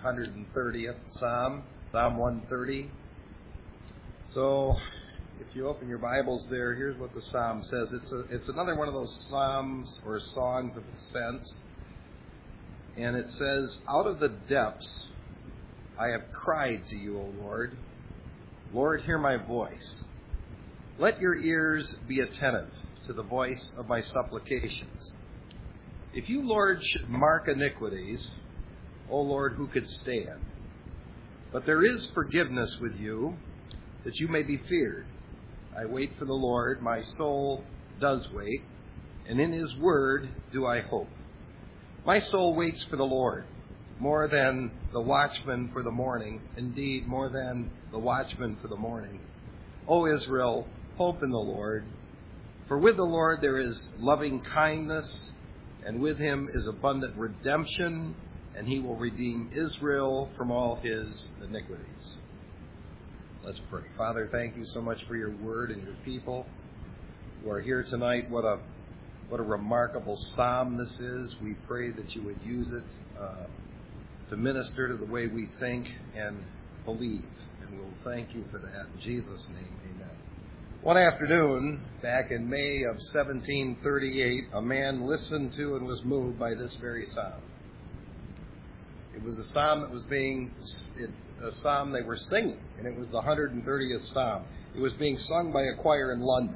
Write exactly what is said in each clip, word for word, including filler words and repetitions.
hundred thirtieth Psalm, Psalm one thirty. So, if you open your Bibles there, here's what the Psalm says. It's a, it's another one of those Psalms or songs of ascent. And it says, "Out of the depths I have cried to you, O Lord. Lord, hear my voice. Let your ears be attentive to the voice of my supplications. If you, Lord, should mark iniquities, O Lord, who could stand? But there is forgiveness with you, that you may be feared. I wait for the Lord, my soul does wait, and in his word do I hope. My soul waits for the Lord, more than the watchman for the morning, indeed, more than the watchman for the morning. O Israel, hope in the Lord, for with the Lord there is loving kindness, and with him is abundant redemption, and he will redeem Israel from all his iniquities." Let's pray. Father, thank you so much for your word and your people who are here tonight. What a what a remarkable psalm this is. We pray that you would use it uh, to minister to the way we think and believe. And we'll thank you for that. In Jesus' name, amen. One afternoon, back in May of seventeen thirty-eight, a man listened to and was moved by this very psalm. It was a psalm that was being, it, a psalm they were singing, and it was the one hundred thirtieth Psalm. It was being sung by a choir in London.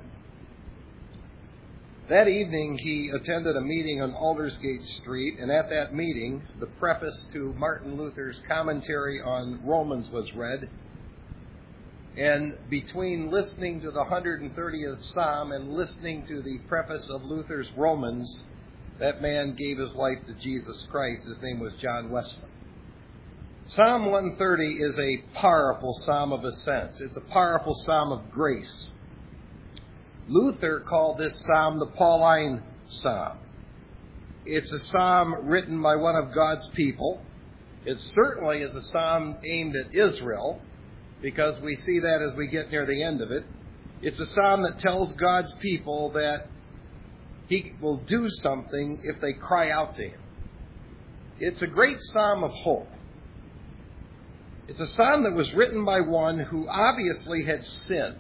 That evening, he attended a meeting on Aldersgate Street, and at that meeting, the preface to Martin Luther's commentary on Romans was read. And between listening to the one hundred thirtieth Psalm and listening to the preface of Luther's Romans, that man gave his life to Jesus Christ. His name was John Wesley. Psalm one thirty is a powerful psalm of ascent. It's a powerful psalm of grace. Luther called this psalm the Pauline Psalm. It's a psalm written by one of God's people. It certainly is a psalm aimed at Israel, because we see that as we get near the end of it. It's a psalm that tells God's people that he will do something if they cry out to him. It's a great psalm of hope. It's a psalm that was written by one who obviously had sinned.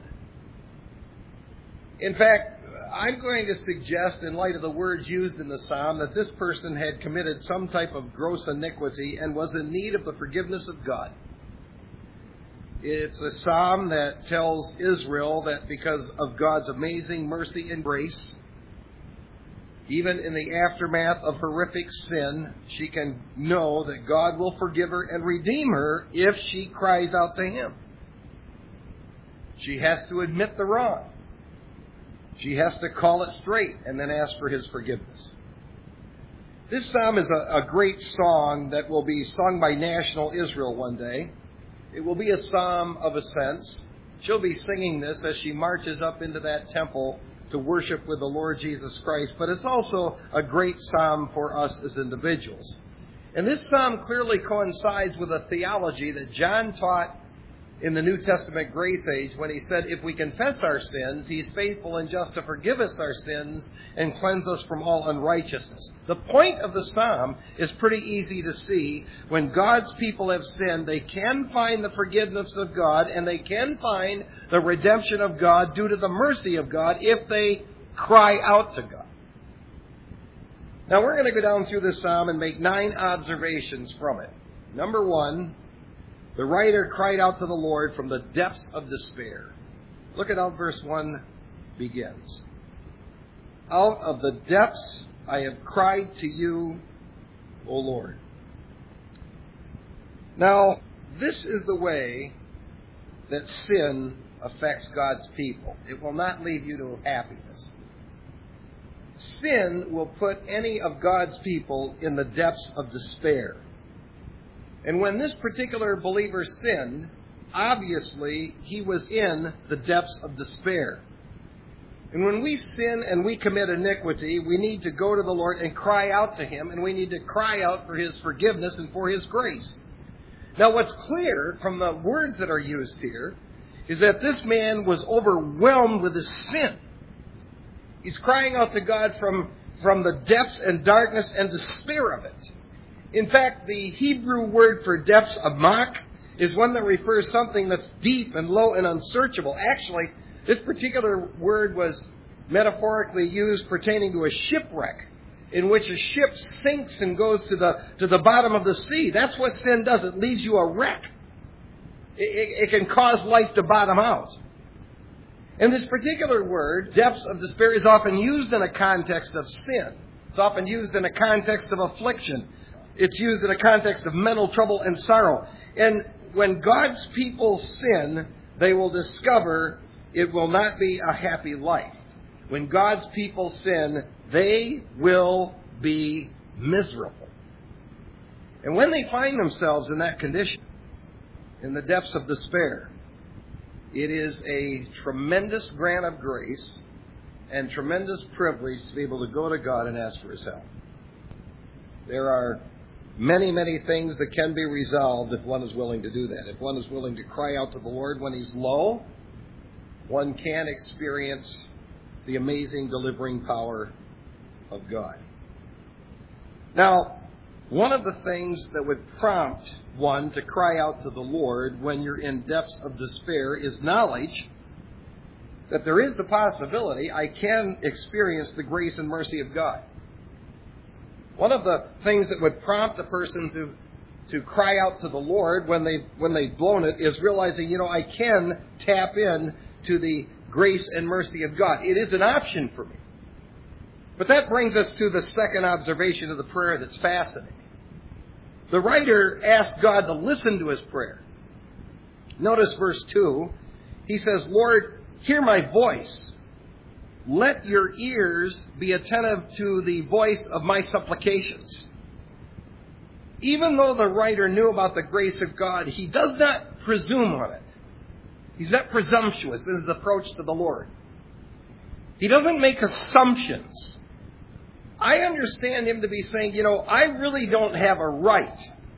In fact, I'm going to suggest, in light of the words used in the psalm, that this person had committed some type of gross iniquity and was in need of the forgiveness of God. It's a psalm that tells Israel that because of God's amazing mercy and grace, even in the aftermath of horrific sin, she can know that God will forgive her and redeem her if she cries out to him. She has to admit the wrong. She has to call it straight and then ask for his forgiveness. This psalm is a, a great song that will be sung by National Israel one day. It will be a psalm of ascents. She'll be singing this as she marches up into that temple to worship with the Lord Jesus Christ. But it's also a great psalm for us as individuals. And this psalm clearly coincides with a theology that John taught in the New Testament grace age when he said, if we confess our sins, he's faithful and just to forgive us our sins and cleanse us from all unrighteousness. The point of the psalm is pretty easy to see. When God's people have sinned, they can find the forgiveness of God and they can find the redemption of God due to the mercy of God if they cry out to God. Now we're going to go down through this psalm and make nine observations from it. Number one, the writer cried out to the Lord from the depths of despair. Look at how verse one begins. Out of the depths I have cried to you, O Lord. Now, this is the way that sin affects God's people. It will not leave you to happiness. Sin will put any of God's people in the depths of despair. And when this particular believer sinned, obviously he was in the depths of despair. And when we sin and we commit iniquity, we need to go to the Lord and cry out to him, and we need to cry out for his forgiveness and for his grace. Now what's clear from the words that are used here is that this man was overwhelmed with his sin. He's crying out to God from, from the depths and darkness and despair of it. In fact, the Hebrew word for depths, amak, is one that refers to something that's deep and low and unsearchable. Actually, this particular word was metaphorically used pertaining to a shipwreck, in which a ship sinks and goes to the to the bottom of the sea. That's what sin does. It leaves you a wreck. It, it, it can cause life to bottom out. And this particular word, depths of despair, is often used in a context of sin. It's often used in a context of affliction. It's used in a context of mental trouble and sorrow. And when God's people sin, they will discover it will not be a happy life. When God's people sin, they will be miserable. And when they find themselves in that condition, in the depths of despair, it is a tremendous grant of grace and tremendous privilege to be able to go to God and ask for His help. There are many, many things that can be resolved if one is willing to do that. If one is willing to cry out to the Lord when he's low, one can experience the amazing delivering power of God. Now, one of the things that would prompt one to cry out to the Lord when you're in depths of despair is knowledge that there is the possibility I can experience the grace and mercy of God. One of the things that would prompt a person to to cry out to the Lord when they when they've blown it is realizing, you know, I can tap in to the grace and mercy of God. It is an option for me. But that brings us to the second observation of the prayer that's fascinating. The writer asked God to listen to his prayer. Notice verse two. He says, Lord, hear my voice. Let your ears be attentive to the voice of my supplications. Even though the writer knew about the grace of God, he does not presume on it. He's not presumptuous in his approach to the Lord. He doesn't make assumptions. I understand him to be saying, you know, I really don't have a right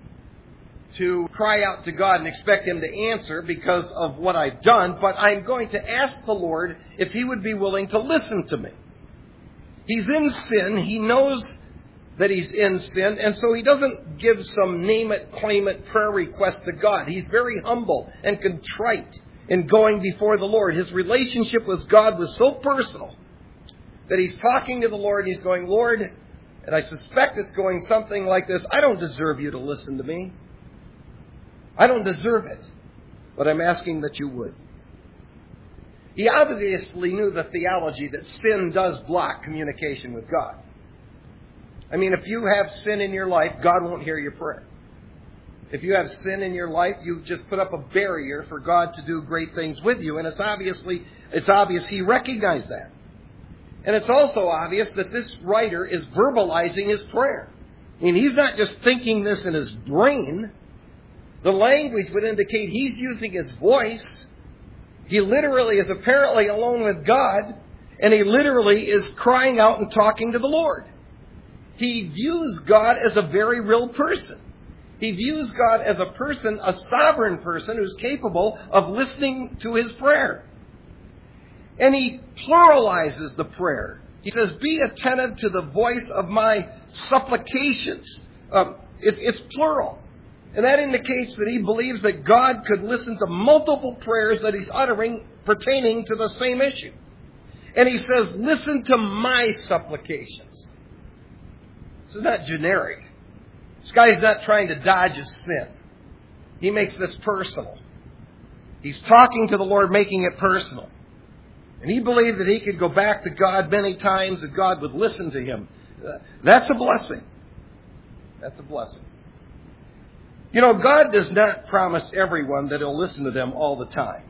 to cry out to God and expect Him to answer because of what I've done, but I'm going to ask the Lord if He would be willing to listen to me. He's in sin. He knows that he's in sin, and so he doesn't give some name-it, claim-it prayer request to God. He's very humble and contrite in going before the Lord. His relationship with God was so personal that he's talking to the Lord. He's going, Lord, and I suspect it's going something like this, I don't deserve you to listen to me. I don't deserve it, but I'm asking that you would. He obviously knew the theology that sin does block communication with God. I mean, if you have sin in your life, God won't hear your prayer. If you have sin in your life, you just put up a barrier for God to do great things with you. And it's obviously, it's obvious He recognized that. And it's also obvious that this writer is verbalizing his prayer. I mean, he's not just thinking this in his brain. The language would indicate he's using his voice. He literally is apparently alone with God, and he literally is crying out and talking to the Lord. He views God as a very real person. He views God as a person, a sovereign person who's capable of listening to his prayer. And he pluralizes the prayer. He says, be attentive to the voice of my supplications. Um, it, it's plural. And that indicates that he believes that God could listen to multiple prayers that he's uttering pertaining to the same issue. And he says, listen to my supplications. This is not generic. This guy's not trying to dodge his sin. He makes this personal. He's talking to the Lord, making it personal. And he believed that he could go back to God many times and God would listen to him. That's a blessing. That's a blessing. You know, God does not promise everyone that He'll listen to them all the time.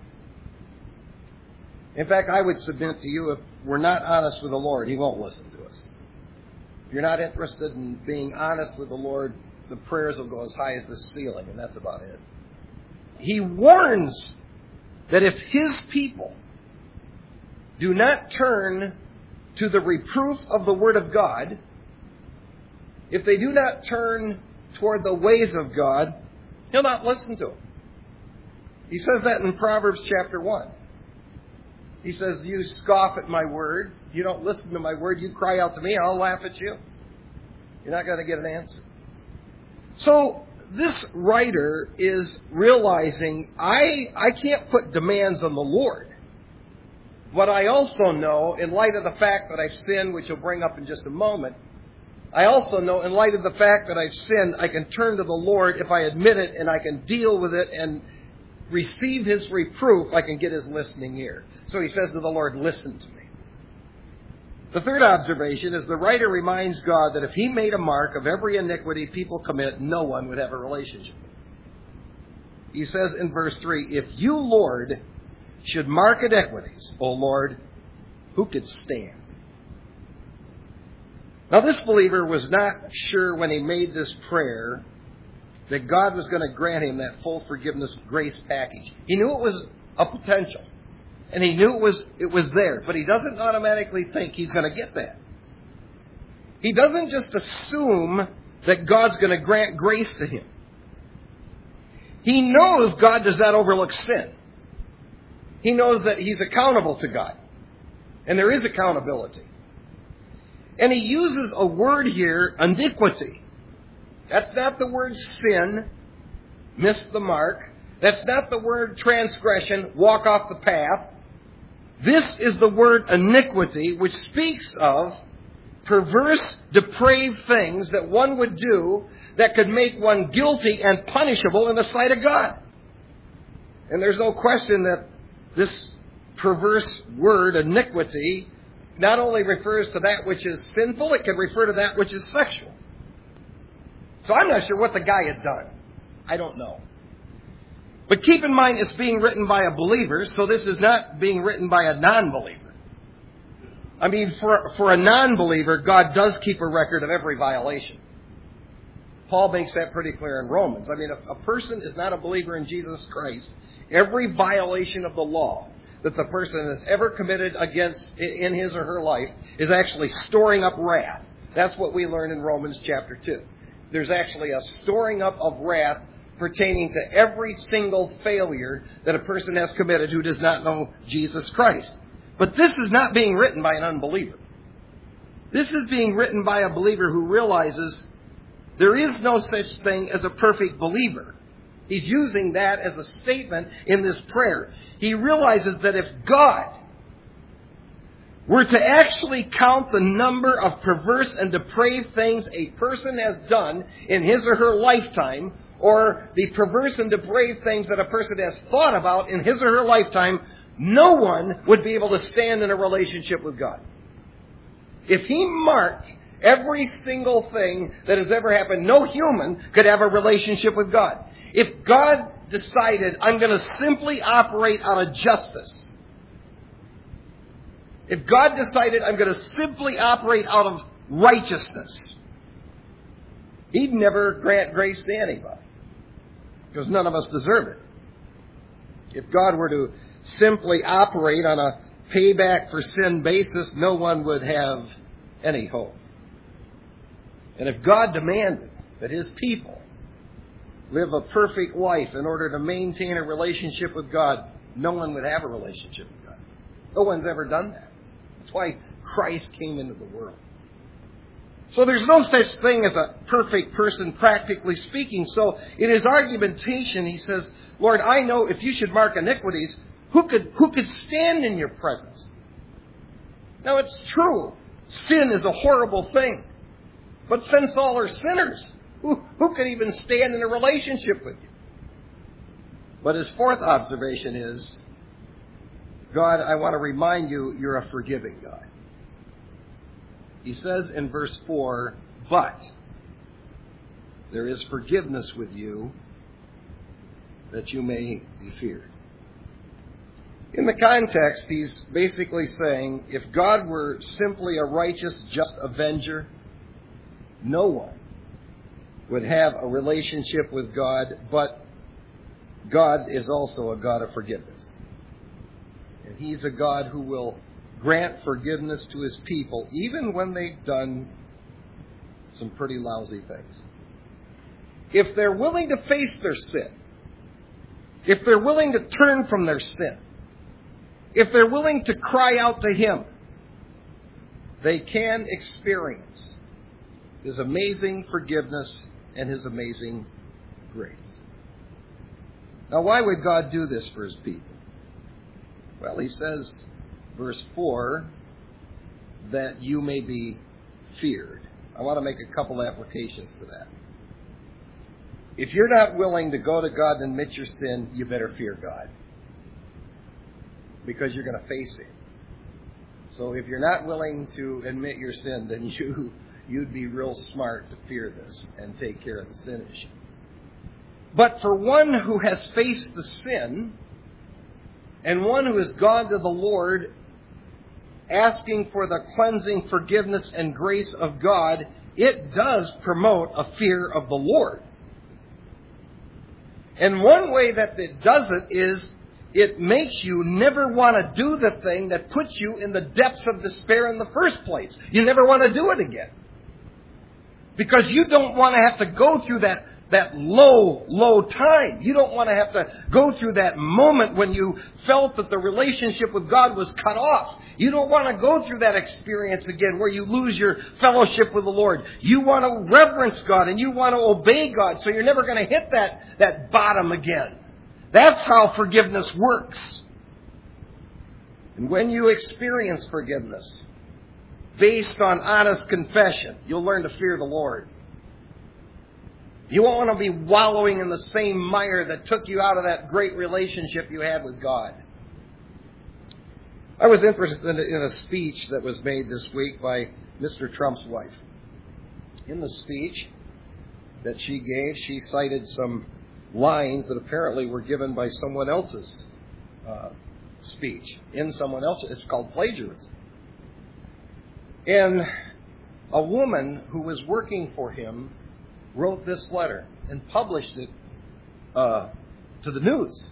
In fact, I would submit to you, if we're not honest with the Lord, He won't listen to us. If you're not interested in being honest with the Lord, the prayers will go as high as the ceiling, and that's about it. He warns that if His people do not turn to the reproof of the Word of God, if they do not turn toward the ways of God, He'll not listen to them. He says that in Proverbs chapter one. He says, you scoff at my word. You don't listen to my word. You cry out to me. I'll laugh at you. You're not going to get an answer. So this writer is realizing, I, I can't put demands on the Lord. But I also know, in light of the fact that I've sinned, which he'll bring up in just a moment, I also know, in light of the fact that I've sinned, I can turn to the Lord if I admit it, and I can deal with it and receive his reproof. I can get his listening ear. So he says to the Lord, listen to me. The third observation is the writer reminds God that if he made a mark of every iniquity people commit, no one would have a relationship with him. He says in verse three, if you, Lord, should mark iniquities, O Lord, who could stand? Now this believer was not sure when he made this prayer that God was going to grant him that full forgiveness grace package. He knew it was a potential. And he knew it was it was there. But he doesn't automatically think he's going to get that. He doesn't just assume that God's going to grant grace to him. He knows God does not overlook sin. He knows that he's accountable to God. And there is accountability. And he uses a word here, iniquity. That's not the word sin, miss the mark. That's not the word transgression, walk off the path. This is the word iniquity, which speaks of perverse, depraved things that one would do that could make one guilty and punishable in the sight of God. And there's no question that this perverse word, iniquity, not only refers to that which is sinful, it can refer to that which is sexual. So I'm not sure what the guy had done. I don't know. But keep in mind, it's being written by a believer, so this is not being written by a non-believer. I mean, for, for a non-believer, God does keep a record of every violation. Paul makes that pretty clear in Romans. I mean, if a person is not a believer in Jesus Christ, every violation of the law that the person has ever committed against in his or her life is actually storing up wrath. That's what we learn in Romans chapter two. There's actually a storing up of wrath pertaining to every single failure that a person has committed who does not know Jesus Christ. But this is not being written by an unbeliever. This is being written by a believer who realizes there is no such thing as a perfect believer. He's using that as a statement in this prayer. He realizes that if God were to actually count the number of perverse and depraved things a person has done in his or her lifetime, or the perverse and depraved things that a person has thought about in his or her lifetime, no one would be able to stand in a relationship with God. If he marked every single thing that has ever happened, no human could have a relationship with God. If God decided, I'm going to simply operate out of justice, if God decided, I'm going to simply operate out of righteousness, he'd never grant grace to anybody, because none of us deserve it. If God were to simply operate on a payback for sin basis, no one would have any hope. And if God demanded that his people live a perfect life in order to maintain a relationship with God, no one would have a relationship with God. No one's ever done that. That's why Christ came into the world. So there's no such thing as a perfect person, practically speaking. So in his argumentation, he says, Lord, I know if you should mark iniquities, who could, who could stand in your presence? Now it's true. Sin is a horrible thing. But since all are sinners, who, who could even stand in a relationship with you? But his fourth observation is, God, I want to remind you, you're a forgiving God. He says in verse four, but there is forgiveness with you that you may be feared. In the context, he's basically saying, if God were simply a righteous, just avenger, no one would have a relationship with God, but God is also a God of forgiveness. And he's a God who will grant forgiveness to his people, even when they've done some pretty lousy things. If they're willing to face their sin, if they're willing to turn from their sin, if they're willing to cry out to him, they can experience his amazing forgiveness and His amazing grace. Now, why would God do this for His people? Well, He says, verse four, that you may be feared. I want to make a couple applications to that. If you're not willing to go to God and admit your sin, you better fear God, because you're going to face Him. So if you're not willing to admit your sin, then you, you'd be real smart to fear this and take care of the sin issue. But for one who has faced the sin, and one who has gone to the Lord asking for the cleansing, forgiveness, and grace of God, it does promote a fear of the Lord. And one way that it does it is it makes you never want to do the thing that puts you in the depths of despair in the first place. You never want to do it again. Because you don't want to have to go through that, that low, low time. You don't want to have to go through that moment when you felt that the relationship with God was cut off. You don't want to go through that experience again where you lose your fellowship with the Lord. You want to reverence God and you want to obey God, so you're never going to hit that, that bottom again. That's how forgiveness works. And when you experience forgiveness based on honest confession, you'll learn to fear the Lord. You won't want to be wallowing in the same mire that took you out of that great relationship you had with God. I was interested in a speech that was made this week by Mister Trump's wife. In the speech that she gave, she cited some lines that apparently were given by someone else's uh, speech. In someone else's, it's called plagiarism. And a woman who was working for him wrote this letter and published it uh, to the news.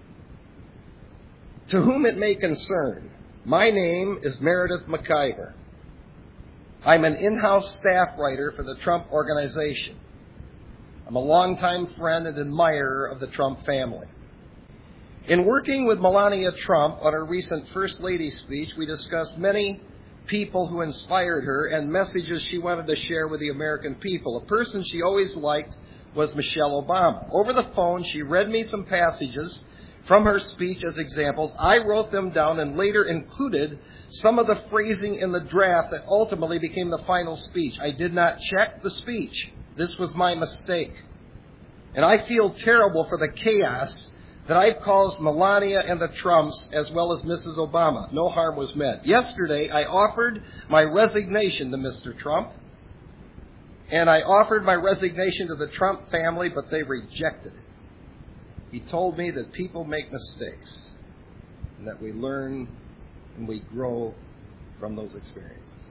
To whom it may concern, my name is Meredith McIver. I'm an in-house staff writer for the Trump Organization. I'm a longtime friend and admirer of the Trump family. In working with Melania Trump on her recent First Lady speech, we discussed many people who inspired her and messages she wanted to share with the American people. A person she always liked was Michelle Obama. Over the phone, she read me some passages from her speech as examples. I wrote them down and later included some of the phrasing in the draft that ultimately became the final speech. I did not check the speech. This was my mistake. And I feel terrible for the chaos that I've caused Melania and the Trumps as well as Missus Obama. No harm was meant. Yesterday, I offered my resignation to Mister Trump. And I offered my resignation to the Trump family, but they rejected it. He told me that people make mistakes and that we learn and we grow from those experiences.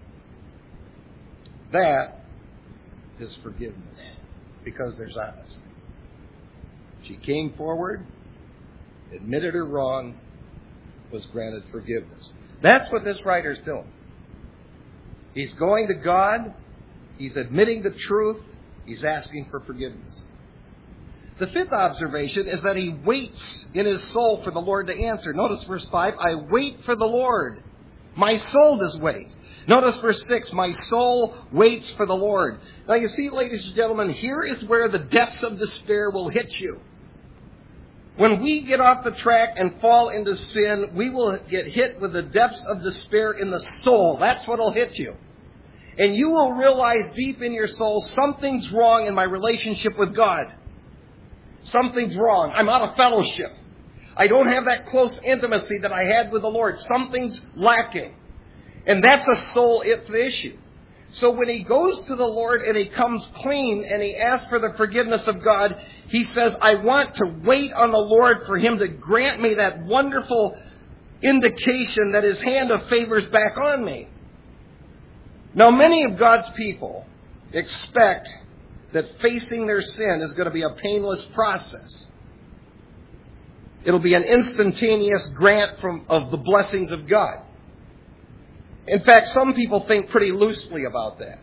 That is forgiveness, because there's honesty. She came forward, admitted her wrong, was granted forgiveness. That's what this writer's doing. He's going to God, he's admitting the truth, he's asking for forgiveness. The fifth observation is that he waits in his soul for the Lord to answer. Notice verse five, I wait for the Lord. My soul does wait. Notice verse six, my soul waits for the Lord. Now you see, ladies and gentlemen, here is where the depths of despair will hit you. When we get off the track and fall into sin, we will get hit with the depths of despair in the soul. That's what will hit you. And you will realize deep in your soul, something's wrong in my relationship with God. Something's wrong. I'm out of fellowship. I don't have that close intimacy that I had with the Lord. Something's lacking. And that's a soul issue. So when he goes to the Lord and he comes clean and he asks for the forgiveness of God, he says, I want to wait on the Lord for him to grant me that wonderful indication that his hand of favor is back on me. Now, many of God's people expect that facing their sin is going to be a painless process. It'll be an instantaneous grant from of the blessings of God. In fact, some people think pretty loosely about that.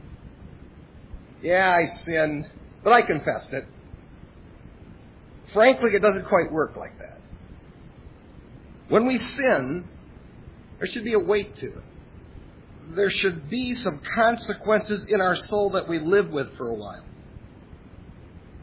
Yeah, I sinned, but I confessed it. Frankly, it doesn't quite work like that. When we sin, there should be a weight to it. There should be some consequences in our soul that we live with for a while.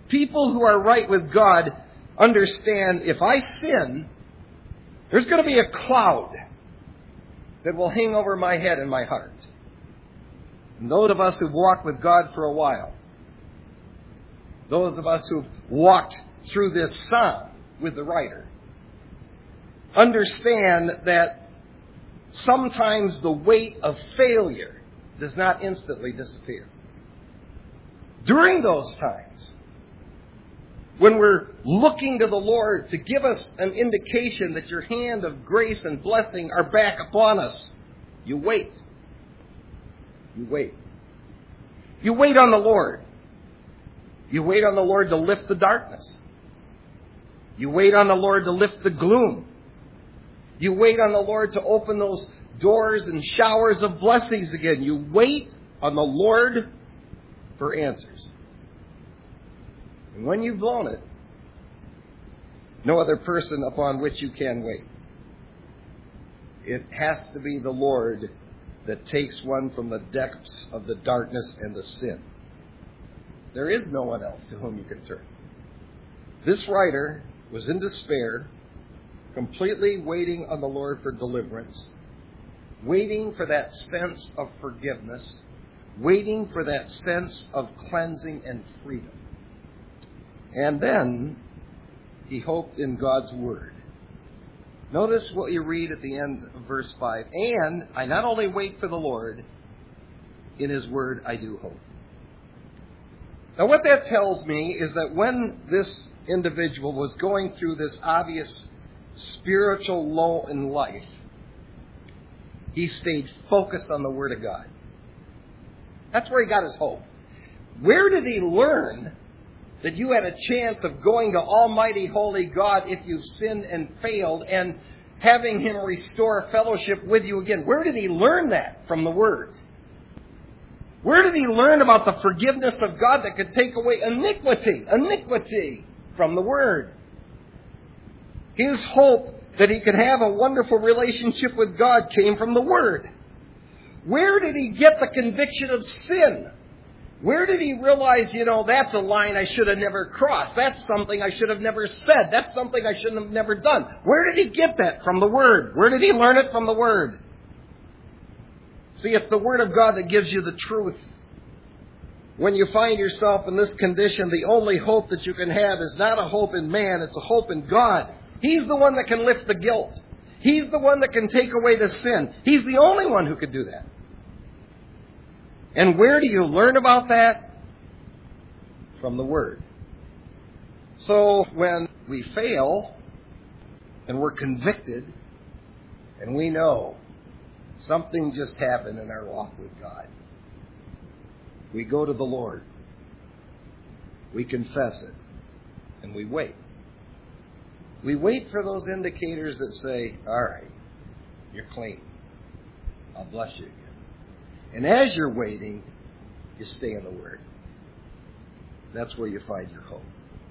People who are right with God understand if I sin, there's going to be a cloud that will hang over my head and my heart. And those of us who've walked with God for a while, those of us who've walked through this psalm with the writer, understand that sometimes the weight of failure does not instantly disappear. During those times, when we're looking to the Lord to give us an indication that your hand of grace and blessing are back upon us, you wait. You wait. You wait on the Lord. You wait on the Lord to lift the darkness. You wait on the Lord to lift the gloom. You wait on the Lord to open those doors and showers of blessings again. You wait on the Lord for answers. And when you've blown it, no other person upon which you can wait. It has to be the Lord that takes one from the depths of the darkness and the sin. There is no one else to whom you can turn. This writer was in despair, completely waiting on the Lord for deliverance, waiting for that sense of forgiveness, waiting for that sense of cleansing and freedom. And then he hoped in God's word. Notice what you read at the end of verse five. And I not only wait for the Lord, in his word I do hope. Now what that tells me is that when this individual was going through this obvious spiritual low in life, he stayed focused on the Word of God. That's where he got his hope. Where did he learn that you had a chance of going to Almighty Holy God if you've sinned and failed and having Him restore fellowship with you again? Where did he learn that? From the Word. Where did he learn about the forgiveness of God that could take away iniquity? Iniquity from the Word. His hope that he could have a wonderful relationship with God came from the Word. Where did he get the conviction of sin? Where did he realize, you know, that's a line I should have never crossed. That's something I should have never said. That's something I shouldn't have never done. Where did he get that? From the Word. Where did he learn it? From the Word. See, it's the Word of God that gives you the truth. When you find yourself in this condition, the only hope that you can have is not a hope in man, it's a hope in God. He's the one that can lift the guilt. He's the one that can take away the sin. He's the only one who could do that. And where do you learn about that? From the Word. So when we fail and we're convicted and we know something just happened in our walk with God, we go to the Lord. We confess it. And we wait. We wait for those indicators that say, all right, you're clean. I'll bless you again. And as you're waiting, you stay in the Word. That's where you find your hope.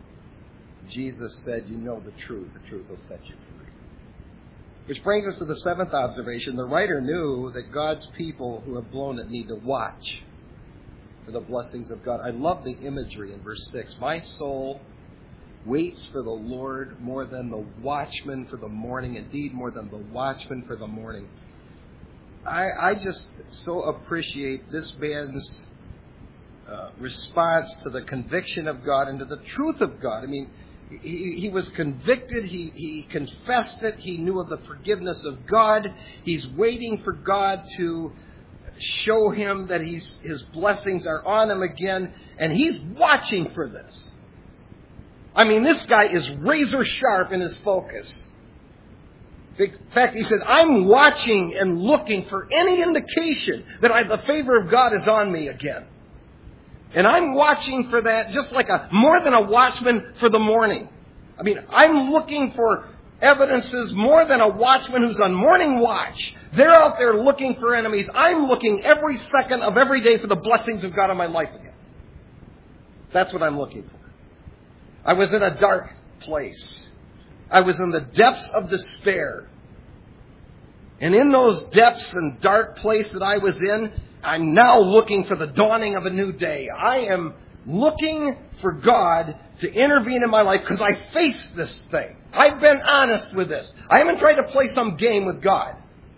Jesus said, you know the truth. The truth will set you free. Which brings us to the seventh observation. The writer knew that God's people who have blown it need to watch for the blessings of God. I love the imagery in verse six. My soul waits for the Lord more than the watchman for the morning. Indeed, more than the watchman for the morning. I, I just so appreciate this man's uh, response to the conviction of God and to the truth of God. I mean, he, he was convicted. He, he confessed it. He knew of the forgiveness of God. He's waiting for God to show him that he's, his blessings are on him again. And he's watching for this. I mean, this guy is razor sharp in his focus. In fact, he said, I'm watching and looking for any indication that I, the favor of God is on me again. And I'm watching for that just like a more than a watchman for the morning. I mean, I'm looking for evidences more than a watchman who's on morning watch. They're out there looking for enemies. I'm looking every second of every day for the blessings of God in my life again. That's what I'm looking for. I was in a dark place. I was in the depths of despair. And in those depths and dark place that I was in, I'm now looking for the dawning of a new day. I am looking for God to intervene in my life because I face this thing. I've been honest with this. I haven't tried to play some game with God.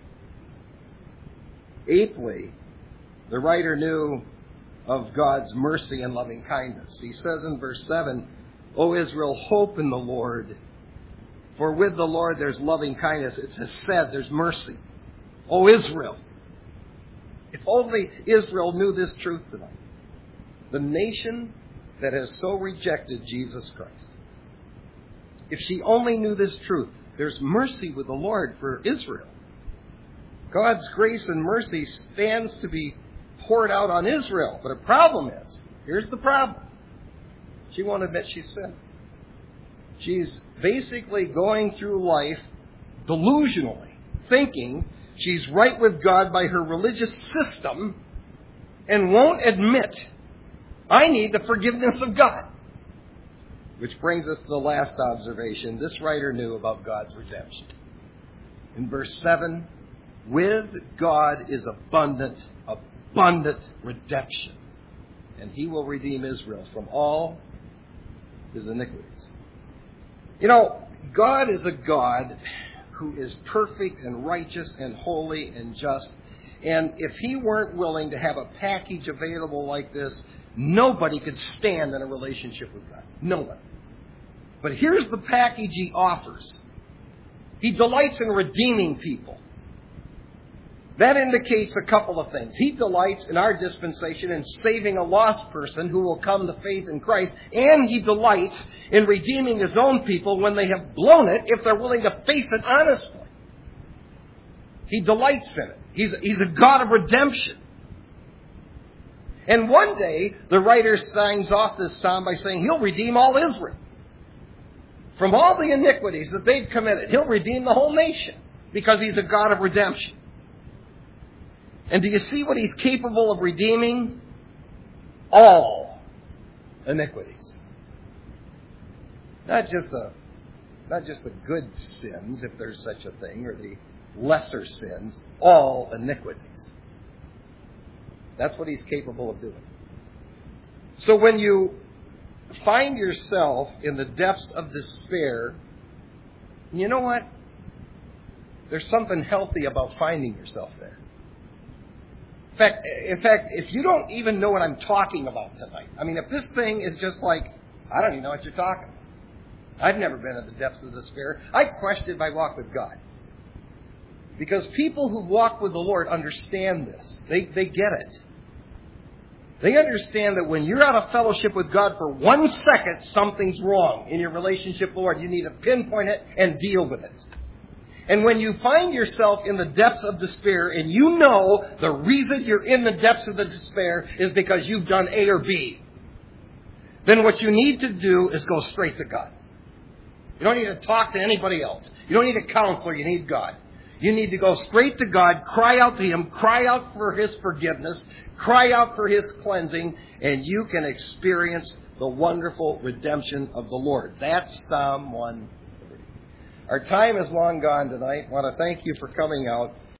Eighthly, the writer knew of God's mercy and loving kindness. He says in verse seven, O Israel, hope in the Lord, for with the Lord there's loving kindness. It says said, there's mercy. O Israel. If only Israel knew this truth tonight. The nation that has so rejected Jesus Christ. If she only knew this truth, there's mercy with the Lord for Israel. God's grace and mercy stands to be poured out on Israel. But the problem is, here's the problem. She won't admit she's sinned. She's basically going through life delusionally, thinking she's right with God by her religious system and won't admit, I need the forgiveness of God. Which brings us to the last observation. This writer knew about God's redemption. In verse seven, with God is abundant, abundant redemption. And He will redeem Israel from all his iniquities. You know, God is a God who is perfect and righteous and holy and just. And if He weren't willing to have a package available like this, nobody could stand in a relationship with God. Nobody. But here's the package He offers. He delights in redeeming people. That indicates a couple of things. He delights in our dispensation in saving a lost person who will come to faith in Christ. And He delights in redeeming His own people when they have blown it, if they're willing to face it honestly. He delights in it. He's, he's a God of redemption. And one day, the writer signs off this psalm by saying He'll redeem all Israel. From all the iniquities that they've committed, He'll redeem the whole nation because He's a God of redemption. And do you see what He's capable of redeeming? All iniquities. Not just the, not just the good sins, if there's such a thing, or the lesser sins. All iniquities. That's what He's capable of doing. So when you find yourself in the depths of despair, you know what? There's something healthy about finding yourself there. In fact, in fact, if you don't even know what I'm talking about tonight, I mean, if this thing is just like, I don't even know what you're talking about. I've never been in the depths of despair. I question my walk with God. Because people who walk with the Lord understand this. They, they get it. They understand that when you're out of fellowship with God for one second, something's wrong in your relationship with the Lord. You need to pinpoint it and deal with it. And when you find yourself in the depths of despair and you know the reason you're in the depths of the despair is because you've done A or B, then what you need to do is go straight to God. You don't need to talk to anybody else. You don't need a counselor. You need God. You need to go straight to God, cry out to Him, cry out for His forgiveness, cry out for His cleansing, and you can experience the wonderful redemption of the Lord. That's Psalm one thirty. Our time is long gone tonight. I want to thank you for coming out.